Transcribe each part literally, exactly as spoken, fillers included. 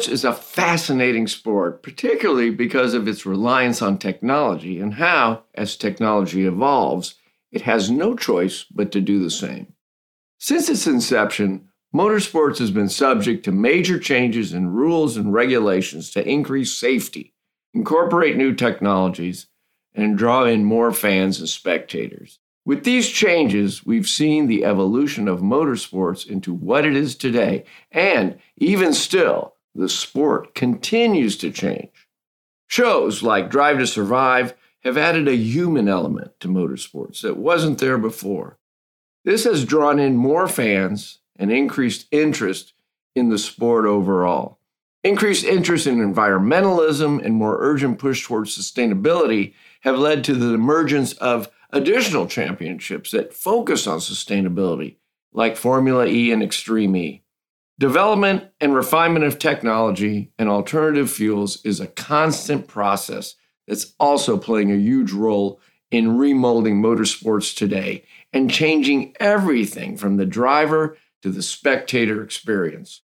Motorsports is a fascinating sport, particularly because of its reliance on technology and how, as technology evolves, it has no choice but to do the same. Since its inception, motorsports has been subject to major changes in rules and regulations to increase safety, incorporate new technologies, and draw in more fans and spectators. With these changes, we've seen the evolution of motorsports into what it is today, and even still, the sport continues to change. Shows like Drive to Survive have added a human element to motorsports that wasn't there before. This has drawn in more fans and increased interest in the sport overall. Increased interest in environmentalism and more urgent push towards sustainability have led to the emergence of additional championships that focus on sustainability, like Formula E and Extreme E. Development and refinement of technology and alternative fuels is a constant process that's also playing a huge role in remolding motorsports today and changing everything from the driver to the spectator experience.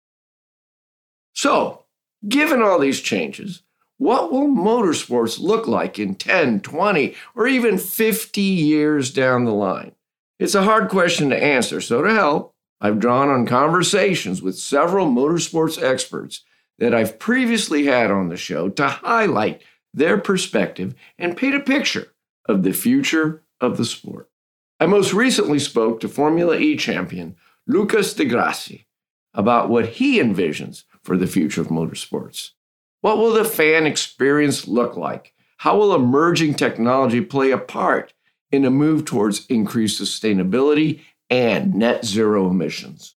So, given all these changes, what will motorsports look like in ten, twenty, or even fifty years down the line? It's a hard question to answer, so to help, I've drawn on conversations with several motorsports experts that I've previously had on the show to highlight their perspective and paint a picture of the future of the sport. I most recently spoke to Formula E champion Lucas Di Grassi about what he envisions for the future of motorsports. What will the fan experience look like? How will emerging technology play a part in a move towards increased sustainability and net zero emissions?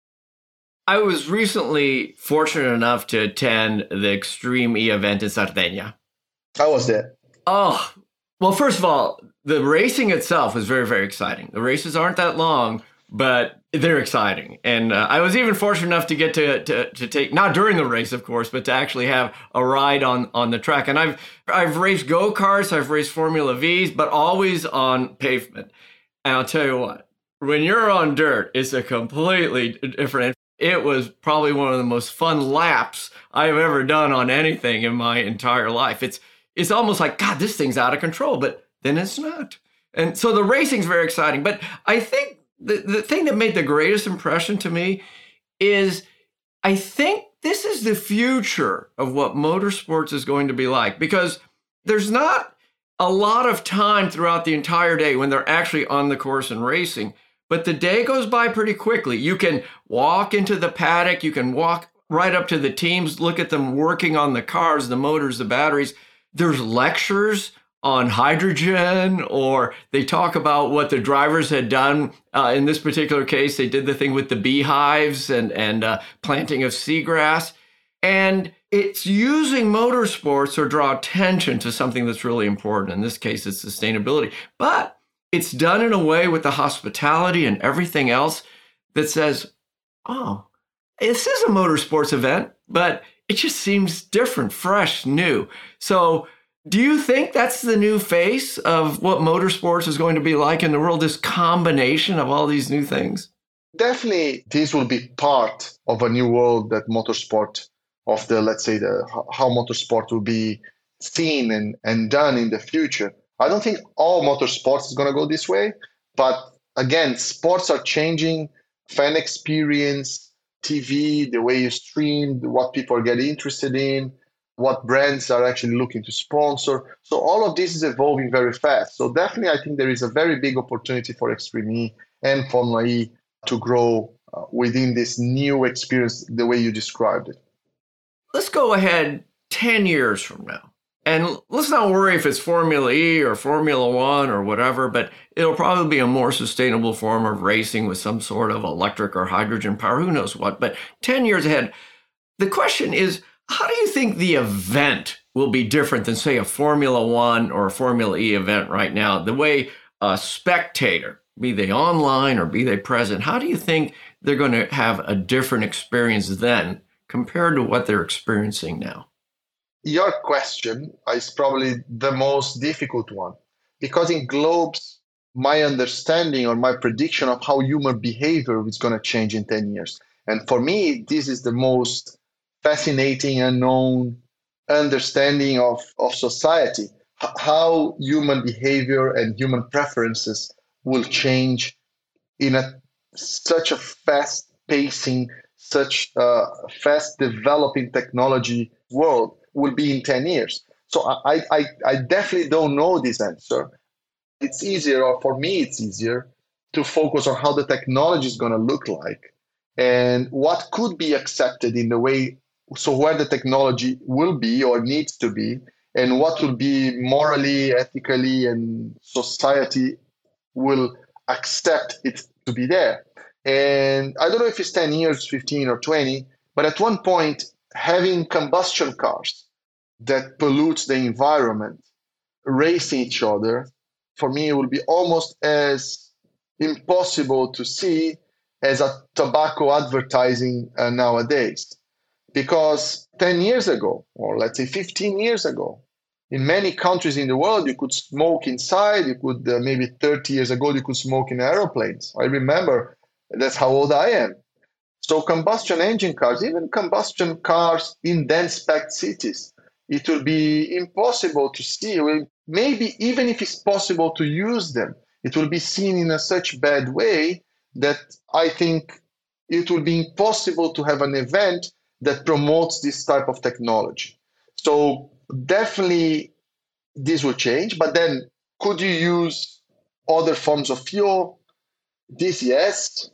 I was recently fortunate enough to attend the Extreme E event in Sardinia. How was that? Oh, well, first of all, the racing itself was very, very exciting. The races aren't that long, but they're exciting. And uh, I was even fortunate enough to get to, to to take, not during the race, of course, but to actually have a ride on, on the track. And I've I've raced go-karts, I've raced Formula V's, but always on pavement. And I'll tell you what, when you're on dirt, it's a completely different. It was probably one of the most fun laps I've ever done on anything in my entire life. It's it's almost like, God, this thing's out of control, but then it's not. And so the racing's very exciting. But I think the, the thing that made the greatest impression to me is I think this is the future of what motorsports is going to be like, because there's not a lot of time throughout the entire day when they're actually on the course and racing, but the day goes by pretty quickly. You can walk into the paddock, you can walk right up to the teams, look at them working on the cars, the motors, the batteries. There's lectures on hydrogen, or they talk about what the drivers had done. Uh, in this particular case, they did the thing with the beehives and, and uh, planting of seagrass. And it's using motorsports to draw attention to something that's really important. In this case, it's sustainability. But it's done in a way with the hospitality and everything else that says, oh, this is a motorsports event, but it just seems different, fresh, new. So do you think that's the new face of what motorsports is going to be like in the world, this combination of all these new things? Definitely, this will be part of a new world that motorsport, of the, let's say, the how motorsport will be seen and, and done in the future. I don't think all motorsports is going to go this way, but again, sports are changing, fan experience, T V, the way you stream, what people are getting interested in, what brands are actually looking to sponsor. So all of this is evolving very fast. So definitely, I think there is a very big opportunity for Extreme E and Formula E to grow uh, within this new experience, the way you described it. Let's go ahead ten years from now. And let's not worry if it's Formula E or Formula One or whatever, but it'll probably be a more sustainable form of racing with some sort of electric or hydrogen power, who knows what. But ten years ahead, the question is, how do you think the event will be different than, say, a Formula One or a Formula E event right now? The way a spectator, be they online or be they present, how do you think they're going to have a different experience then compared to what they're experiencing now? Your question is probably the most difficult one, because it globes my understanding or my prediction of how human behavior is going to change in ten years. And for me, this is the most fascinating, unknown understanding of, of society, h- how human behavior and human preferences will change in a such a fast pacing, such a fast developing technology world will be in ten years. So I, I, I definitely don't know this answer. It's easier, or for me, it's easier to focus on how the technology is going to look like and what could be accepted in the way, so where the technology will be or needs to be, and what will be morally, ethically, and society will accept it to be there. And I don't know if it's ten years, fifteen, or twenty, but at one point, having combustion cars that pollute the environment, racing each other, for me, it will be almost as impossible to see as a tobacco advertising uh, nowadays. Because ten years ago, or let's say fifteen years ago, in many countries in the world, you could smoke inside. You could, uh, maybe thirty years ago, you could smoke in aeroplanes. I remember, that's how old I am. So combustion engine cars, even combustion cars in dense packed cities, it will be impossible to see. Well, maybe even if it's possible to use them, it will be seen in a such bad way that I think it will be impossible to have an event that promotes this type of technology. So definitely this will change, but then could you use other forms of fuel? This, yes.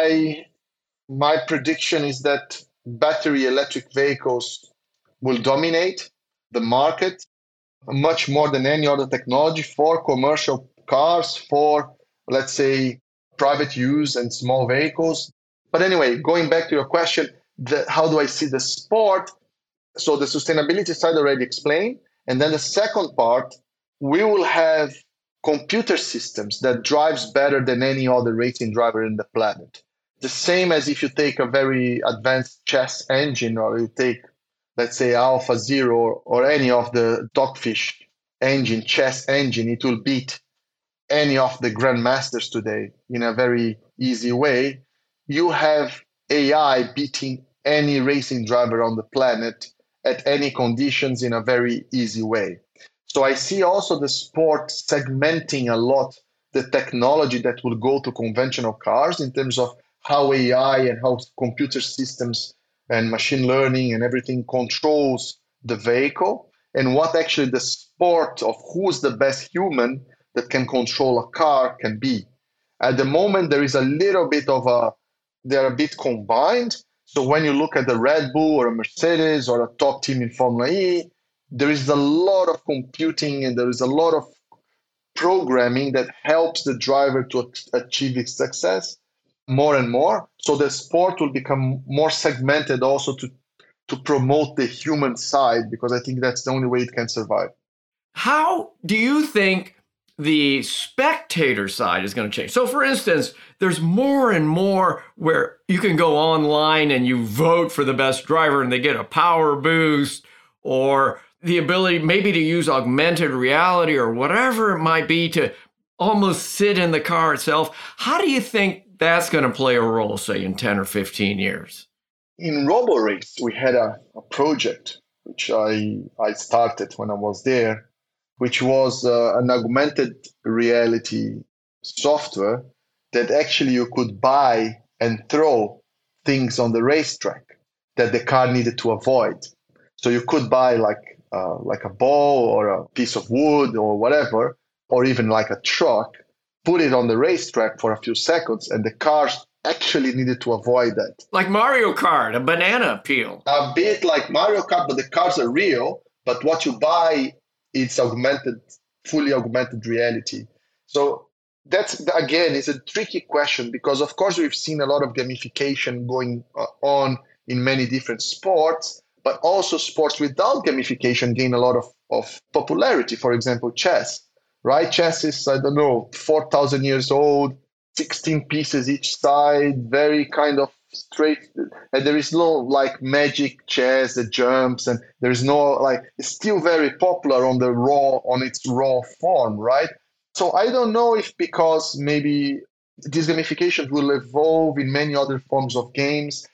I my prediction is that battery electric vehicles will dominate the market much more than any other technology for commercial cars, for, let's say, private use and small vehicles. But anyway, going back to your question, the, how do I see the sport? So the sustainability side already explained. And then the second part, we will have computer systems that drives better than any other racing driver in the planet. The same as if you take a very advanced chess engine, or you take, let's say, Alpha Zero, or, or any of the Dogfish engine, chess engine, it will beat any of the grandmasters today in a very easy way. You have A I beating any racing driver on the planet at any conditions in a very easy way. So I see also the sport segmenting a lot the technology that will go to conventional cars in terms of how A I and how computer systems and machine learning and everything controls the vehicle, and what actually the sport of who's the best human that can control a car can be. At the moment, there is a little bit of a, they're a bit combined. So when you look at the Red Bull or a Mercedes or a top team in Formula E, there is a lot of computing and there is a lot of programming that helps the driver to achieve its success more and more. So the sport will become more segmented also to, to promote the human side, because I think that's the only way it can survive. How do you think the spectator side is going to change? So, for instance, there's more and more where you can go online and you vote for the best driver and they get a power boost, or the ability maybe to use augmented reality or whatever it might be to almost sit in the car itself. How do you think that's going to play a role, say, in ten or fifteen years? In RoboRace, we had a, a project which I, I started when I was there, which was uh, an augmented reality software that actually you could buy and throw things on the racetrack that the car needed to avoid. So you could buy like uh, like a ball or a piece of wood or whatever, or even like a truck, put it on the racetrack for a few seconds, and the cars actually needed to avoid that. Like Mario Kart, a banana peel. A bit like Mario Kart, but the cars are real, but what you buy, it's augmented, fully augmented reality. So that's, again, is a tricky question, because of course we've seen a lot of gamification going on in many different sports, but also sports without gamification gain a lot of, of popularity. For example, chess, right? Chess is, I don't know, four thousand years old, sixteen pieces each side, very kind of straight, and there is no like magic chess that jumps, and there is no like, it's still very popular on the raw, on its raw form, right? So I don't know if because maybe this gamification will evolve in many other forms of games,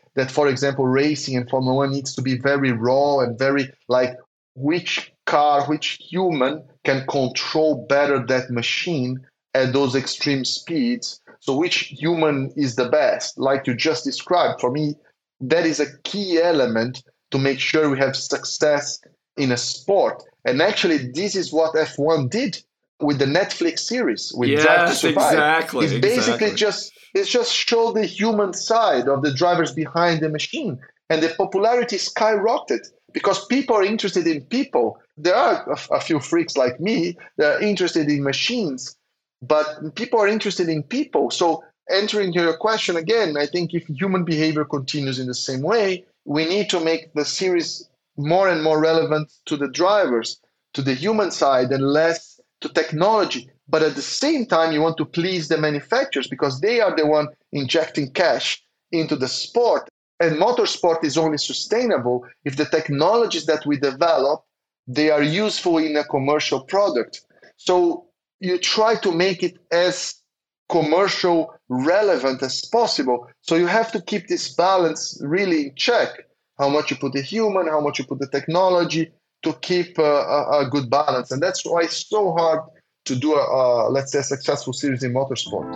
that, for example, racing and Formula One needs to be very raw and very like which car, which human can control better that machine at those extreme speeds. So which human is the best? Like you just described, for me, that is a key element to make sure we have success in a sport. And actually, this is what F one did with the Netflix series, with yes, Drive to Survive. Exactly, it's basically exactly. just it's just show the human side of the drivers behind the machine. And the popularity skyrocketed because people are interested in people. There are a, a few freaks like me that are interested in machines, but people are interested in people. So entering your question again, I think if human behavior continues in the same way, we need to make the series more and more relevant to the drivers, to the human side, and less to technology. But at the same time, you want to please the manufacturers because they are the one injecting cash into the sport. And motorsport is only sustainable if the technologies that we develop, they are useful in a commercial product. So you try to make it as commercial relevant as possible. So you have to keep this balance really in check. How much you put the human, how much you put the technology to keep a, a, a good balance. And that's why it's so hard to do, a, a, let's say, a successful series in motorsport.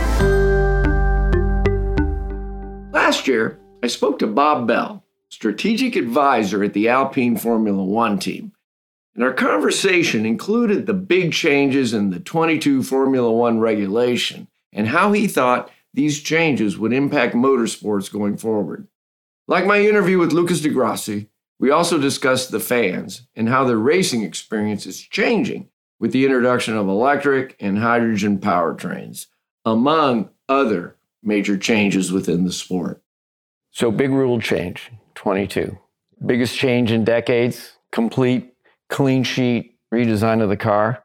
Last year, I spoke to Bob Bell, strategic advisor at the Alpine Formula One team. And our conversation included the big changes in the twenty-two Formula One regulation and how he thought these changes would impact motorsports going forward. Like my interview with Lucas di Grassi, we also discussed the fans and how their racing experience is changing with the introduction of electric and hydrogen powertrains, among other major changes within the sport. So big rule change, twenty-two. Biggest change in decades, complete, clean sheet, redesign of the car.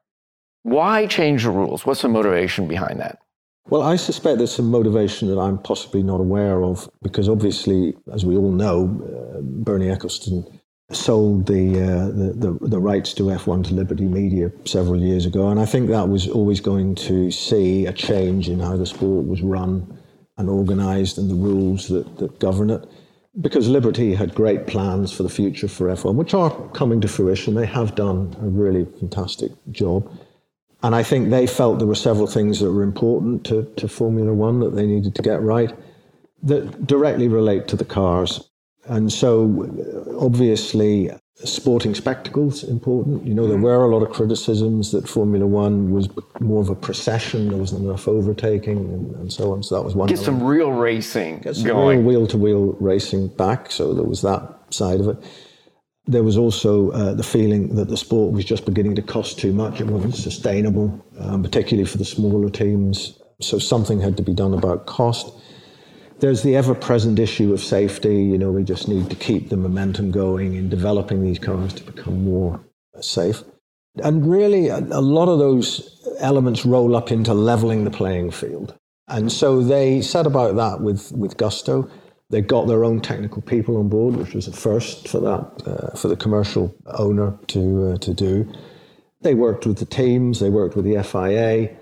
Why change the rules? What's the motivation behind that? Well, I suspect there's some motivation that I'm possibly not aware of, because obviously, as we all know, uh, Bernie Ecclestone sold the, uh, the, the the rights to F one to Liberty Media several years ago, and I think that was always going to see a change in how the sport was run and organised and the rules that, that govern it. Because Liberty had great plans for the future for F one, which are coming to fruition. They have done a really fantastic job. And I think they felt there were several things that were important to, to Formula One that they needed to get right that directly relate to the cars. And so, obviously, sporting spectacles important. You know, there were a lot of criticisms that Formula One was more of a procession. There wasn't enough overtaking and, and so on. So that was one. Get some element. real racing Get some going. real wheel-to-wheel racing back. So there was that side of it. There was also uh, the feeling that the sport was just beginning to cost too much. It wasn't sustainable, um, particularly for the smaller teams. So something had to be done about cost. There's the ever-present issue of safety. You know, we just need to keep the momentum going in developing these cars to become more safe. And really, a, a lot of those elements roll up into leveling the playing field. And so they set about that with, with gusto. They got their own technical people on board, which was a first for that, uh, for the commercial owner to uh, to do. They worked with the teams, they worked with the F I A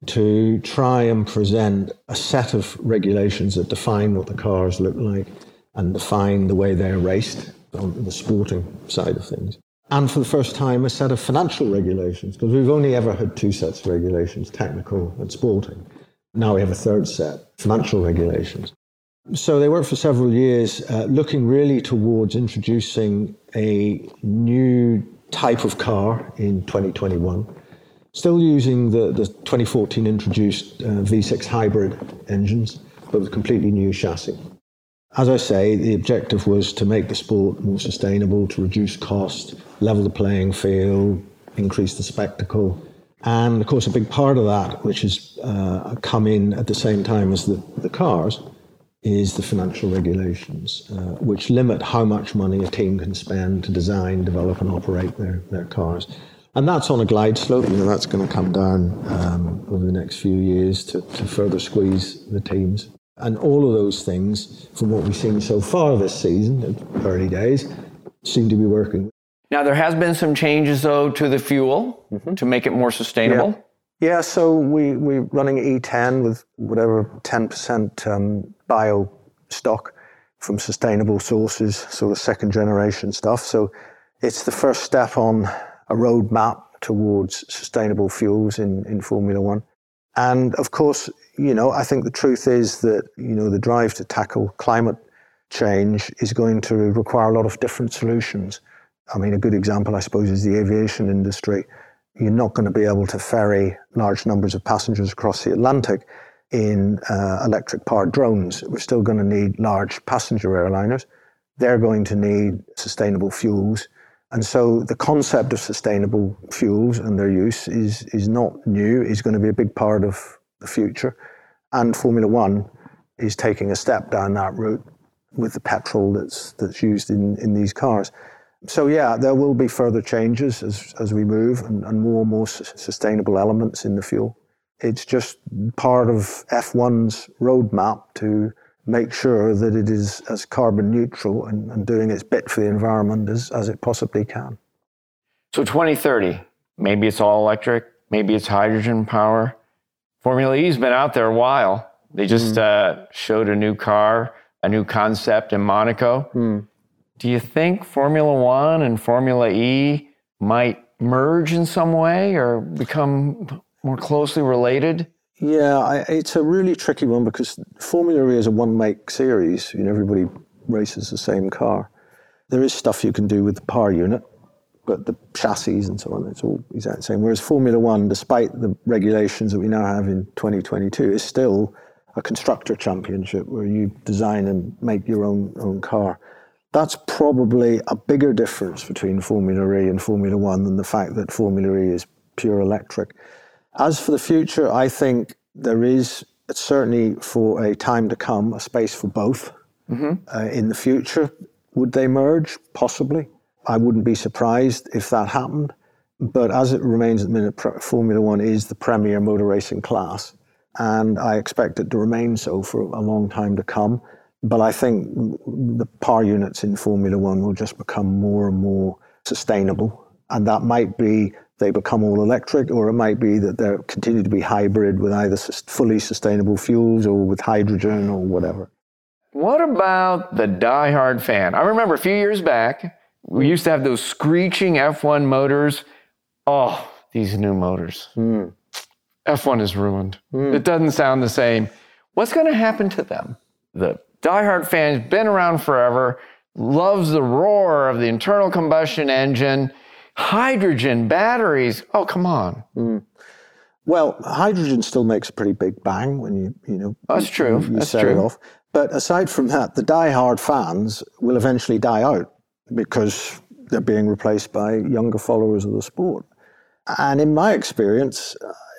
to try and present a set of regulations that define what the cars look like and define the way they're raced on the sporting side of things. And for the first time, a set of financial regulations, because we've only ever had two sets of regulations, technical and sporting. Now we have a third set, financial regulations. So they worked for several years uh, looking really towards introducing a new type of car in twenty twenty-one, still using the, the twenty fourteen introduced uh, V six hybrid engines, but with a completely new chassis. As I say, the objective was to make the sport more sustainable, to reduce cost, level the playing field, increase the spectacle. And of course, a big part of that, which has uh, come in at the same time as the, the cars, is the financial regulations, uh, which limit how much money a team can spend to design, develop, and operate their, their cars. And that's on a glide slope. You know, that's going to come down um, over the next few years to, to further squeeze the teams. And all of those things, from what we've seen so far this season, early days, seem to be working. Now, there has been some changes, though, to the fuel mm-hmm. to make it more sustainable. Yeah. Yeah, so we, we're running E ten with whatever ten percent um, bio stock from sustainable sources, sort of second generation stuff. So it's the first step on a roadmap towards sustainable fuels in, in Formula One. And of course, you know, I think the truth is that, you know, the drive to tackle climate change is going to require a lot of different solutions. I mean, a good example, I suppose, is the aviation industry. You're not going to be able to ferry large numbers of passengers across the Atlantic in uh, electric-powered drones. We're still going to need large passenger airliners. They're going to need sustainable fuels. And so the concept of sustainable fuels and their use is, is not new, is going to be a big part of the future. And Formula One is taking a step down that route with the petrol that's that's used in, in these cars. So yeah, there will be further changes as, as we move and, and more and more s- sustainable elements in the fuel. It's just part of F one's roadmap to make sure that it is as carbon neutral and, and doing its bit for the environment as, as it possibly can. So twenty thirty, maybe it's all electric, maybe it's hydrogen power. Formula E's been out there a while. They just mm. uh, showed a new car, a new concept in Monaco. Mm. Do you think Formula One and Formula E might merge in some way or become more closely related? Yeah, I, it's a really tricky one because Formula E is a one-make series. You know, everybody races the same car. There is stuff you can do with the power unit, but the chassis and so on, it's all exactly the same. Whereas Formula One, despite the regulations that we now have in twenty twenty-two, is still a constructor championship where you design and make your own own car. That's probably a bigger difference between Formula E and Formula One than the fact that Formula E is pure electric. As for the future, I think there is, certainly for a time to come, a space for both. Mm-hmm. Uh, in the future, would they merge? Possibly. I wouldn't be surprised if that happened. But as it remains at the minute, Formula One is the premier motor racing class. And I expect it to remain so for a long time to come. But I think the power units in Formula One will just become more and more sustainable. And that might be they become all electric, or it might be that they continue to be hybrid with either fully sustainable fuels or with hydrogen or whatever. What about the diehard fan? I remember a few years back, we used to have those screeching F one motors. Oh, these new motors. Mm. F one is ruined. Mm. It doesn't sound the same. What's going to happen to them? The diehard fan's been around forever, loves the roar of the internal combustion engine, hydrogen batteries. Oh, come on. Mm. Well, hydrogen still makes a pretty big bang when you, you know, That's true. you That's set true. it off. But aside from that, the diehard fans will eventually die out because they're being replaced by younger followers of the sport. And in my experience,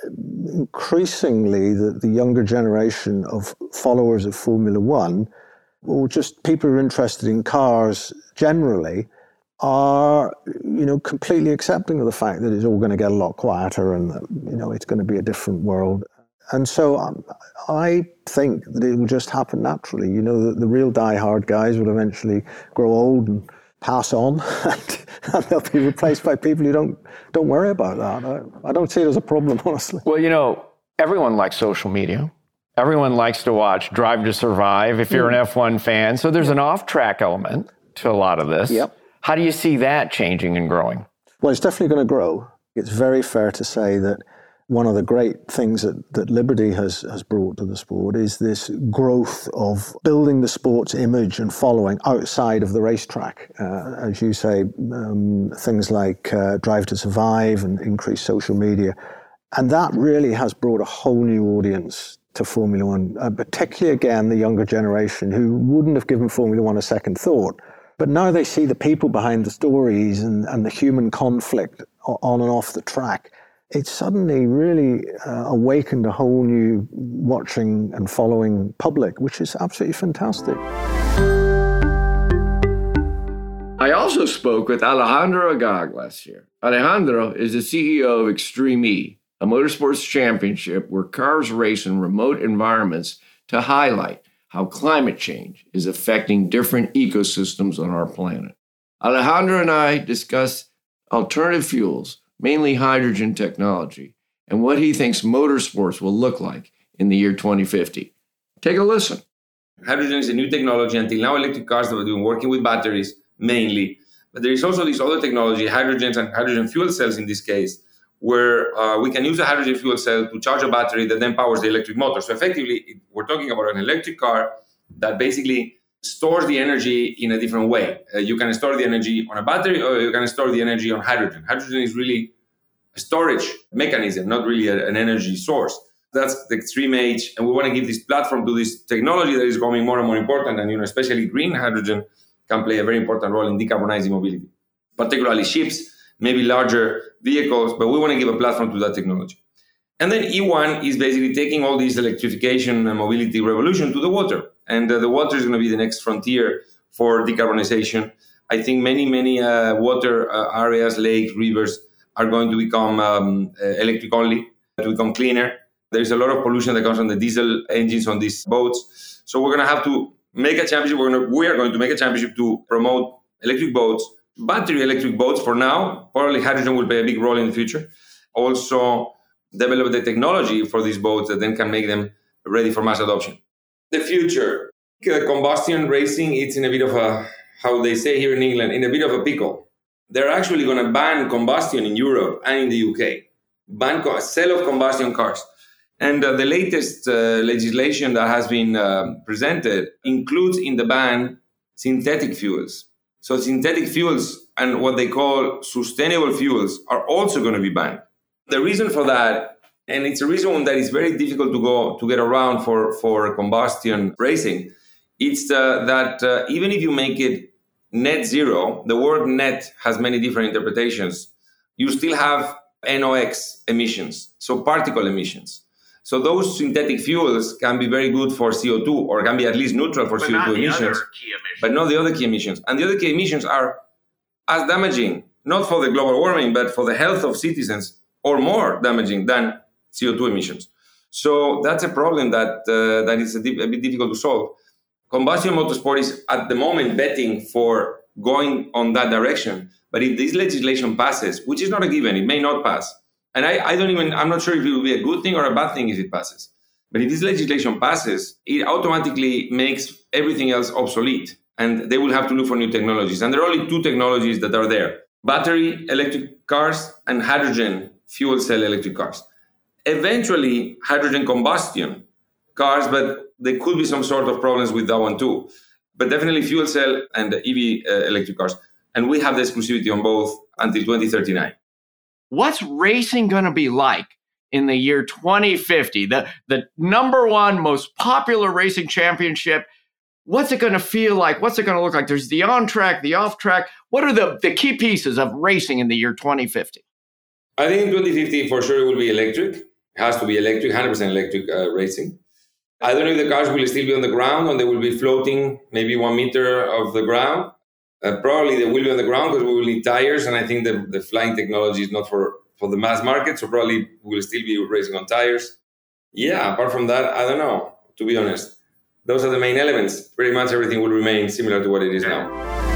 increasingly the, the younger generation of followers of Formula One, or just people who are interested in cars generally, are, you know, completely accepting of the fact that it's all going to get a lot quieter and that, you know, it's going to be a different world. And so um, I think that it will just happen naturally. You know, the, the real diehard guys will eventually grow old and pass on, and, and they'll be replaced by people who don't don't worry about that. I, I don't see it as a problem, honestly. Well, you know, everyone likes social media. Everyone likes to watch Drive to Survive if you're mm. an F one fan. So there's an off-track element to a lot of this. Yep. How do you see that changing and growing? Well, it's definitely going to grow. It's very fair to say that one of the great things that, that Liberty has, has brought to the sport is this growth of building the sport's image and following outside of the racetrack. Uh, as you say, um, things like uh, Drive to Survive and increased social media. And that really has brought a whole new audience to Formula One, uh, particularly, again, the younger generation who wouldn't have given Formula One a second thought. But now they see the people behind the stories and, and the human conflict on and off the track. It's suddenly really uh, awakened a whole new watching and following public, which is absolutely fantastic. I also spoke with Alejandro Agag last year. Alejandro is the C E O of Extreme E, a motorsports championship where cars race in remote environments to highlight how climate change is affecting different ecosystems on our planet. Alejandro and I discuss alternative fuels, mainly hydrogen technology, and what he thinks motorsports will look like in the year twenty fifty. Take a listen. Hydrogen is a new technology. Until now, electric cars have been working with batteries mainly. But there is also this other technology, hydrogens and hydrogen fuel cells in this case, where uh, we can use a hydrogen fuel cell to charge a battery that then powers the electric motor. So effectively, we're talking about an electric car that basically stores the energy in a different way. Uh, you can store the energy on a battery, or you can store the energy on hydrogen. Hydrogen is really a storage mechanism, not really a, an energy source. That's the extreme age, and we want to give this platform to this technology that is becoming more and more important, and you know, especially green hydrogen can play a very important role in decarbonizing mobility, particularly ships, maybe larger vehicles, but we want to give a platform to that technology. And then E one is basically taking all this electrification and mobility revolution to the water, and uh, the water is going to be the next frontier for decarbonization. I think many, many uh, water uh, areas, lakes, rivers, are going to become um, uh, electric only, to become cleaner. There's a lot of pollution that comes from the diesel engines on these boats. So we're going to have to make a championship. We're going to, we are going to make a championship to promote electric boats, battery electric boats for now. Probably hydrogen will play a big role in the future. Also develop the technology for these boats that then can make them ready for mass adoption. The future, uh, combustion racing, it's in a bit of a, how they say here in England, in a bit of a pickle. They're actually going to ban combustion in Europe and in the U K. Ban co- sale of combustion cars. And uh, the latest uh, legislation that has been uh, presented includes in the ban synthetic fuels. So synthetic fuels and what they call sustainable fuels are also going to be banned. The reason for that, and it's a reason that is very difficult to go to get around for, for combustion racing, it's uh, that uh, even if you make it net zero, the word net has many different interpretations. You still have N O x emissions, so particle emissions. So those synthetic fuels can be very good for C O two, or can be at least neutral for but C O two emissions, emissions, but not the other key emissions. And the other key emissions are as damaging, not for the global warming, but for the health of citizens, or more damaging than C O two emissions. So that's a problem that uh, that is a, di- a bit difficult to solve. Combustion motorsport is at the moment betting for going on that direction. But if this legislation passes, which is not a given, it may not pass. And I, I don't even, I'm not sure if it will be a good thing or a bad thing if it passes. But if this legislation passes, it automatically makes everything else obsolete. And they will have to look for new technologies. And there are only two technologies that are there: battery electric cars and hydrogen fuel cell electric cars. Eventually, hydrogen combustion cars, but there could be some sort of problems with that one too. But definitely fuel cell and E V uh, electric cars. And we have the exclusivity on both until twenty thirty-nine. What's racing going to be like in the year twenty fifty? The, the number one most popular racing championship. What's it going to feel like? What's it going to look like? There's the on-track, the off-track. What are the, the key pieces of racing in the year twenty fifty? I think in twenty fifty, for sure, it will be electric. It has to be electric, one hundred percent electric uh, racing. I don't know if the cars will still be on the ground or they will be floating maybe one meter off the ground. Uh, probably they will be on the ground because we will need tires, and I think the, the flying technology is not for, for the mass market, so probably we'll still be racing on tires. Yeah, apart from that, I don't know, to be honest. Those are the main elements. Pretty much everything will remain similar to what it is now.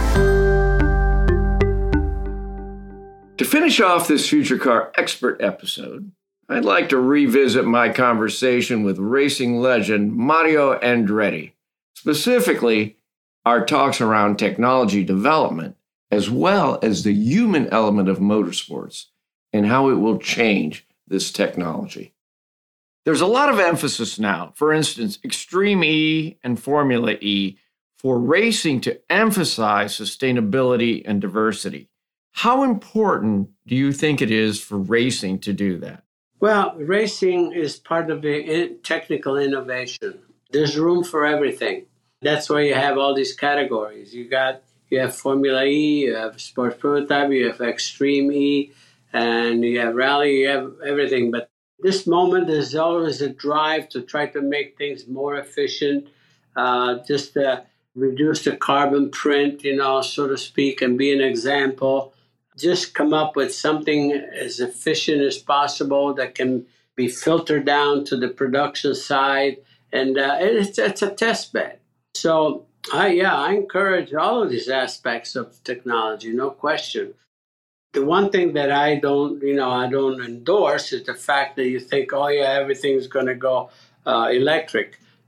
To finish off this Future Car Expert episode, I'd like to revisit my conversation with racing legend Mario Andretti, specifically our talks around technology development, as well as the human element of motorsports and how it will change this technology. There's a lot of emphasis now, for instance, Extreme E and Formula E, for racing to emphasize sustainability and diversity. How important do you think it is for racing to do that? Well, racing is part of the technical innovation. There's room for everything. That's why you have all these categories. You got you have Formula E, you have Sports Prototype, you have Extreme E, and you have Rally, you have everything. But this moment, there's always a drive to try to make things more efficient, uh, just to reduce the carbon print, you know, so to speak, and be an example. Just come up with something as efficient as possible that can be filtered down to the production side. And uh, it's, it's a test bed. So, I, yeah, I encourage all of these aspects of technology, no question. The one thing that I don't, you know, I don't endorse is the fact that you think, oh, yeah, everything's going to go uh, electric.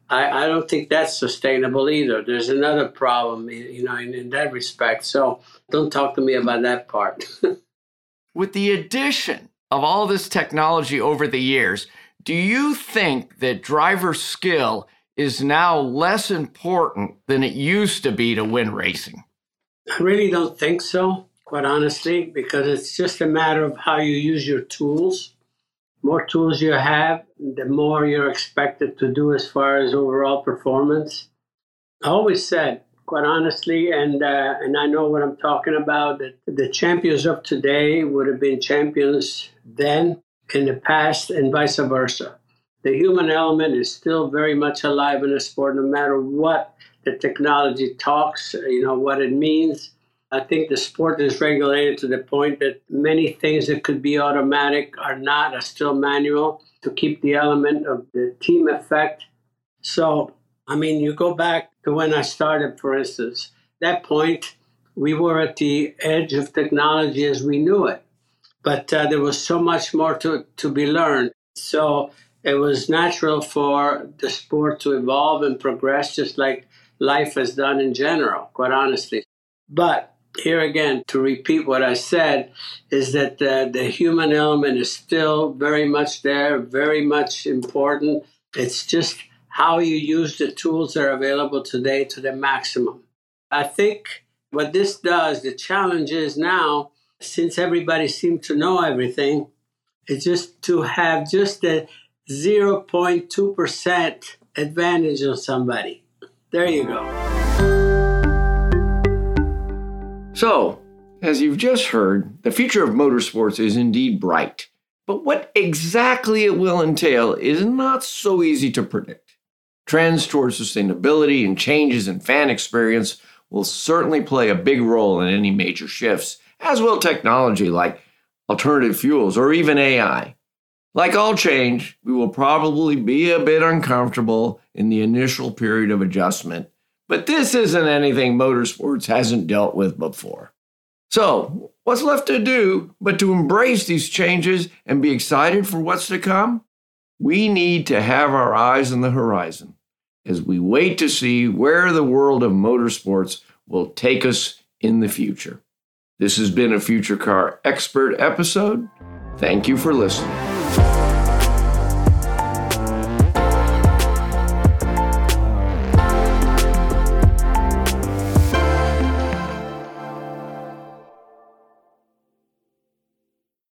I, I don't think that's sustainable either. There's another problem, you know, in, in that respect. So don't talk to me about that part. With the addition of all this technology over the years, do you think that driver skill is now less important than it used to be to win racing? I really don't think so, quite honestly, because it's just a matter of how you use your tools. More tools you have, the more you're expected to do as far as overall performance. I always said, quite honestly, and uh, and I know what I'm talking about, that the champions of today would have been champions then in the past and vice versa. The human element is still very much alive in the sport, no matter what the technology talks, you know, what it means. I think the sport is regulated to the point that many things that could be automatic are not, are still manual to keep the element of the team effect. So, I mean, you go back to when I started, for instance, that point, we were at the edge of technology as we knew it. But uh, there was so much more to, to be learned. So it was natural for the sport to evolve and progress, just like life has done in general, quite honestly. But here again, to repeat what I said, is that uh, the human element is still very much there, very much important. It's just how you use the tools that are available today to the maximum. I think what this does, the challenge is now, since everybody seems to know everything, is just to have just a zero point two percent advantage on somebody. There you go. So, as you've just heard, the future of motorsports is indeed bright. But what exactly it will entail is not so easy to predict. Trends towards sustainability and changes in fan experience will certainly play a big role in any major shifts, as will technology like alternative fuels or even A I. Like all change, we will probably be a bit uncomfortable in the initial period of adjustment, but this isn't anything motorsports hasn't dealt with before. So, what's left to do but to embrace these changes and be excited for what's to come? We need to have our eyes on the horizon as we wait to see where the world of motorsports will take us in the future. This has been a Future Car Expert episode. Thank you for listening.